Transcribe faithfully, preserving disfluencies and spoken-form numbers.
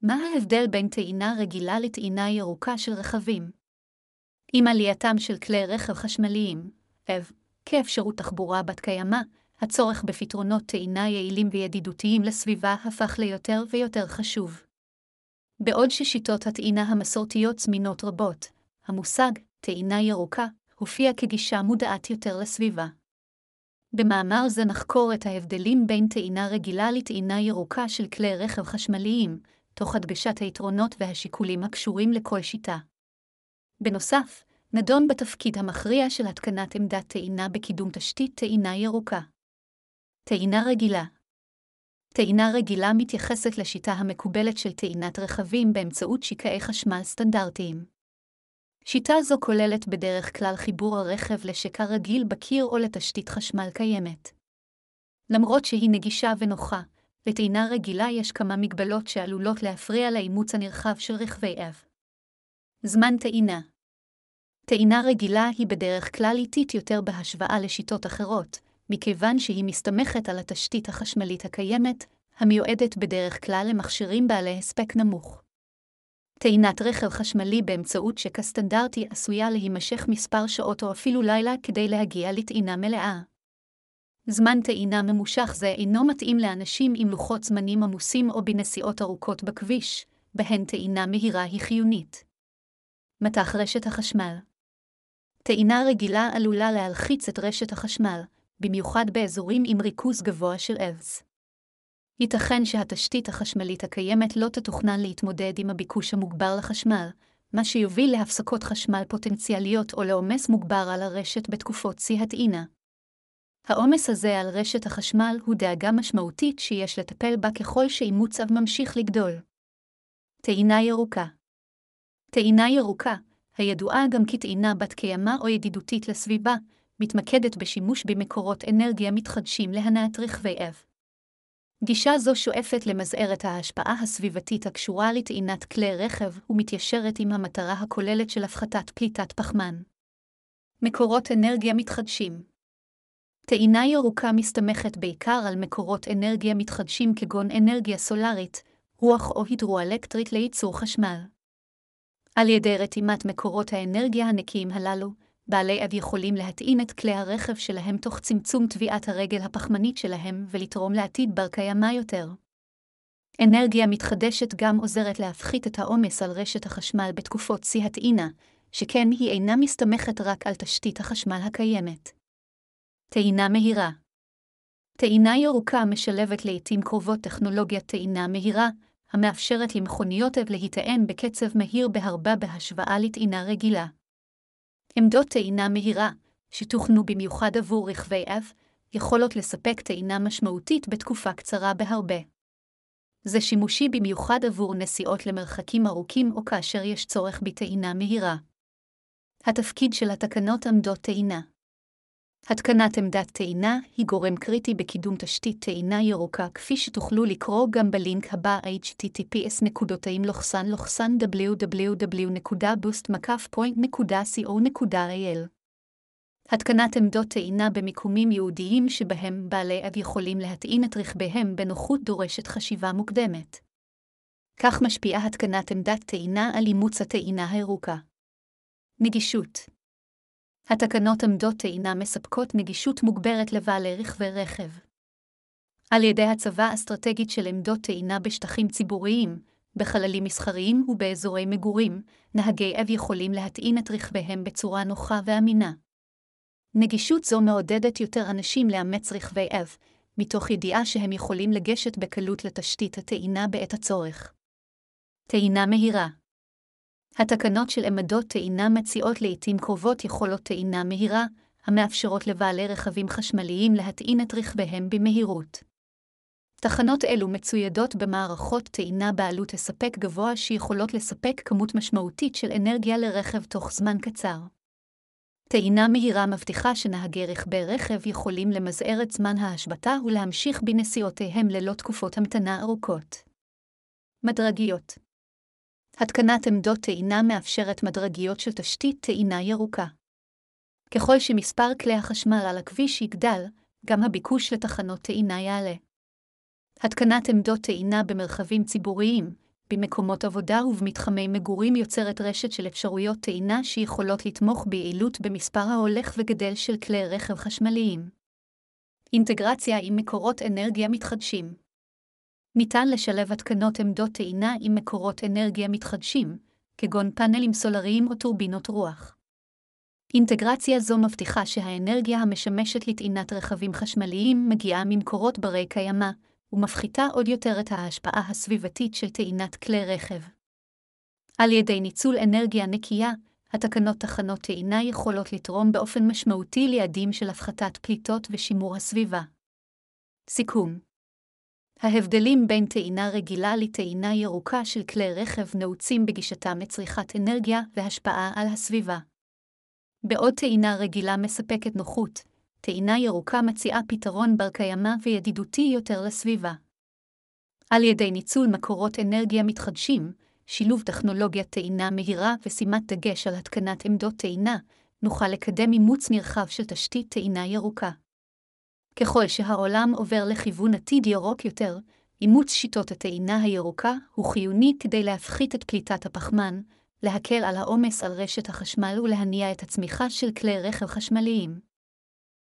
מה ההבדל בין טעינה רגילה לטעינה ירוקה של רכבים? עם עלייתם של כלי רכב חשמליים, אב, כאפשרות תחבורה בת קיימא, הצורך בפתרונות טעינה יעילים וידידותיים לסביבה הפך ליותר ויותר חשוב. בעוד ששיטות הטעינה המסורתיות זמינות רבות, המושג טעינה ירוקה הופיע כגישה מודעת יותר לסביבה. במאמר זה נחקור את ההבדלים בין טעינה רגילה לטעינה ירוקה של כלי רכב חשמליים, תוך הדגשת היתרונות והשיקולים הקשורים לכל שיטה. בנוסף, נדון בתפקיד המכריע של התקנת עמדת טעינה בקידום תשתית טעינה ירוקה. טעינה רגילה. טעינה רגילה מתייחסת לשיטה המקובלת של טעינת רכבים באמצעות שקעי חשמל סטנדרטיים. שיטה זו כוללת בדרך כלל חיבור הרכב לשקע רגיל בקיר או לתשתית חשמל קיימת. למרות שהיא נגישה ונוחה, לטעינה רגילה יש כמה מגבלות שעלולות להפריע לאימוץ הנרחב של רכבי אב. זמן טעינה. טעינה רגילה היא בדרך כלל איטית יותר בהשוואה לשיטות אחרות, מכיוון שהיא מסתמכת על התשתית החשמלית הקיימת, המיועדת בדרך כלל למכשירים בעלי הספק נמוך. טעינת רכב חשמלי באמצעות שקע סטנדרטי עשויה להימשך מספר שעות או אפילו לילה כדי להגיע לטעינה מלאה. זמן טעינה ממושך זה אינו מתאים לאנשים עם לוחות זמנים עמוסים או בנסיעות ארוכות בכביש, בהן טעינה מהירה היא חיונית. מתח רשת החשמל. טעינה רגילה עלולה להלחיץ את רשת החשמל, במיוחד באזורים עם ריכוז גבוה של אבס. ייתכן שהתשתית החשמלית הקיימת לא תתוכנן להתמודד עם הביקוש המוגבר לחשמל, מה שיוביל להפסקות חשמל פוטנציאליות או לעומס מוגבר על הרשת בתקופות שיא הטעינה. העומס הזה על רשת החשמל הוא דאגה משמעותית שיש לטפל בה ככל שאימוץ אב ממשיך לגדול. טעינה ירוקה. טעינה ירוקה, הידועה גם כטעינה בת קיימא או ידידותית לסביבה, מתמקדת בשימוש במקורות אנרגיה מתחדשים להנעת רכבי אב. גישה זו שואפת למזער את ההשפעה הסביבתית הקשורה לטעינת כלי רכב ומתיישרת עם המטרה הכוללת של הפחתת פליטת פחמן. מקורות אנרגיה מתחדשים. טעינה ירוקה מסתמכת בעיקר על מקורות אנרגיה מתחדשים כגון אנרגיה סולארית, רוח או הידרואלקטרית לייצור חשמל. על ידי רתימת מקורות האנרגיה הנקיים הללו, בעלי אב יכולים להטעין את כלי הרכב שלהם תוך צמצום טביעת הרגל הפחמנית שלהם ולתרום לעתיד בר קיימא יותר. אנרגיה מתחדשת גם עוזרת להפחית את העומס על רשת החשמל בתקופות שיא הטעינה, שכן היא אינה מסתמכת רק על תשתית החשמל הקיימת. טעינה מהירה. טעינה ירוקה משלבת לעתים קרובות טכנולוגיית טעינה מהירה, המאפשרת למכוניות אב להיטען בקצב מהיר בהרבה בהשוואה לטעינה רגילה. עמדות טעינה מהירה, שתוכנו במיוחד עבור רכבי אב, יכולות לספק טעינה משמעותית בתקופה קצרה בהרבה. זה שימושי במיוחד עבור נסיעות למרחקים ארוכים או כאשר יש צורך בטעינה מהירה. התפקיד של התקנות עמדות טעינה. התקנת עמדת טעינה היא גורם קריטי בקידום תשתית טעינה ירוקה, כפי שתוכלו לקרוא גם בלינק הבא אייץ' טי טי פי אס נקודתיים לוחסן לוחסן דאבליו דאבליו דאבליו נקודה בוסט מקף פוינט נקודה קו נקודה איי אל. התקנת עמדות טעינה במיקומים ייעודיים שבהם בעלי אב יכולים להטעין את רכביהם בנוחות דורשת חשיבה מוקדמת. כך משפיעה התקנת עמדת טעינה על אימוץ הטעינה הירוקה. נגישות. התקנות עמדות טעינה מספקות נגישות מוגברת לבעלי רכבי רכב. על ידי הצבה אסטרטגית של עמדות טעינה בשטחים ציבוריים, בחללים מסחריים ובאזורי מגורים, נהגי אב יכולים להטעין את רכביהם בצורה נוחה ואמינה. נגישות זו מעודדת יותר אנשים לאמץ רכבי אב, מתוך ידיעה שהם יכולים לגשת בקלות לתשתית הטעינה בעת הצורך. טעינה מהירה. התקנות של עמדות טעינה מציעות לעתים קרובות יכולות טעינה מהירה, המאפשרות לבעלי רכבים חשמליים להטעין את רכביהם במהירות. תחנות אלו מצוידות במערכות טעינה בעלות הספק גבוה שיכולות לספק כמות משמעותית של אנרגיה לרכב תוך זמן קצר. טעינה מהירה מבטיחה שנהגי רכבי רכב יכולים למזער את זמן ההשבתה ולהמשיך בנסיעותיהם ללא תקופות המתנה ארוכות. מדרגיות. התקנת עמדות טעינה מאפשרת מדרגיות של תשתית טעינה ירוקה. ככל שמספר כלי החשמל על הכביש יגדל, גם הביקוש לתחנות טעינה יעלה. התקנת עמדות טעינה במרחבים ציבוריים, במקומות עבודה ובמתחמי מגורים יוצרת רשת של אפשרויות טעינה שיכולות לתמוך ביעילות במספר ההולך וגדל של כלי רכב חשמליים. אינטגרציה עם מקורות אנרגיה מתחדשים. ניתן לשלב התקנות עמדות טעינה עם מקורות אנרגיה מתחדשים, כגון פאנלים סולריים או טורבינות רוח. אינטגרציה זו מבטיחה שהאנרגיה המשמשת לטעינת רכבים חשמליים מגיעה ממקורות ברי קיימא, ומפחיתה עוד יותר את ההשפעה הסביבתית של טעינת כלי רכב. על ידי ניצול אנרגיה נקייה, התקנות תחנות טעינה יכולות לתרום באופן משמעותי ליעדים של הפחתת פליטות ושימור הסביבה. סיכום. ההבדלים בין טעינה רגילה לטעינה ירוקה של כלי רכב נעוצים בגישתם לצריכת אנרגיה והשפעה על הסביבה. בעוד טעינה רגילה מספקת נוחות, טעינה ירוקה מציעה פתרון בר קיימא וידידותי יותר לסביבה. על ידי ניצול מקורות אנרגיה מתחדשים, שילוב טכנולוגיית טעינה מהירה ושימת דגש על התקנת עמדות טעינה, נוכל לקדם אימוץ נרחב של תשתית טעינה ירוקה. ככל שהעולם עובר לכיוון עתיד ירוק יותר, אימוץ שיטות הטעינה הירוקה הוא חיוני כדי להפחית את פליטת הפחמן, להקל על העומס על רשת החשמל ולהניע את הצמיחה של כלי רכב חשמליים.